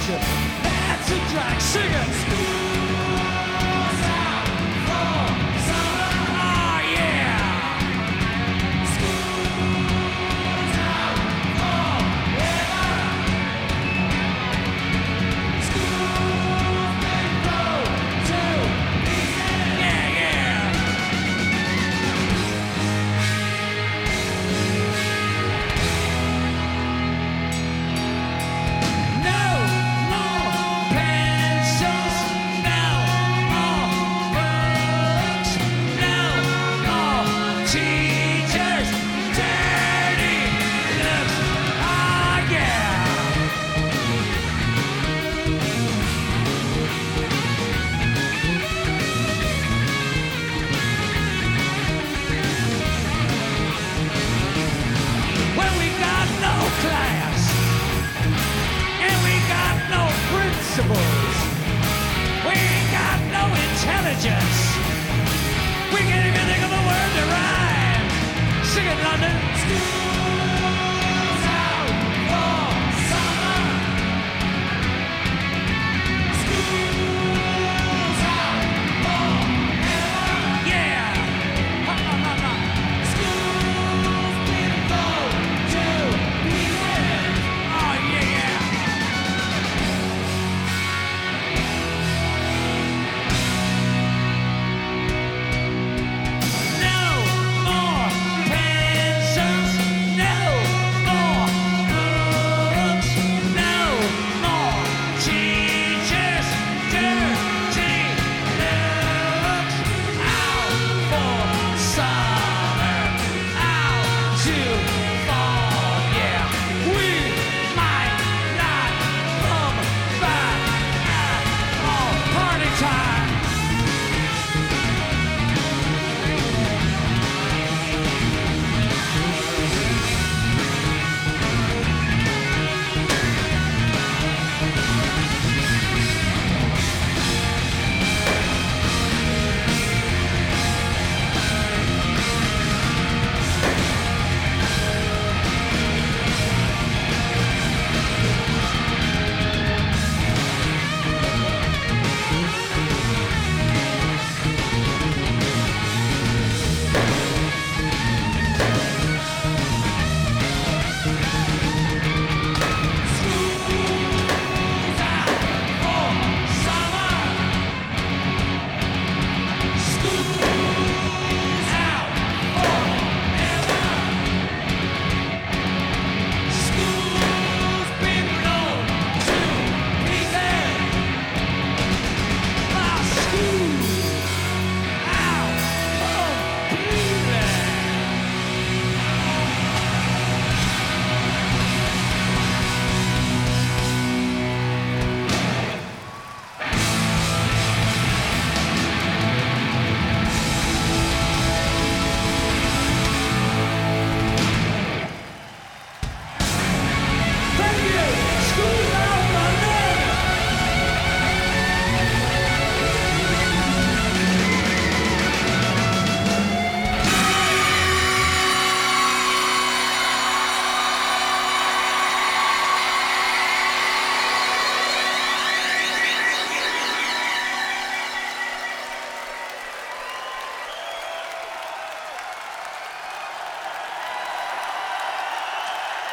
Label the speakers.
Speaker 1: education. That's a drag. Sing it. School's out for summer. Oh yeah. School's out forever. School's been closed till December. Yeah, yeah. No more pencils, no more books, no more teachers, dirty looks. Ah, yeah. Well, we got no class. And we got no principles. We ain't got no intelligence. We can't even think of a word to rhyme. Sing it, London.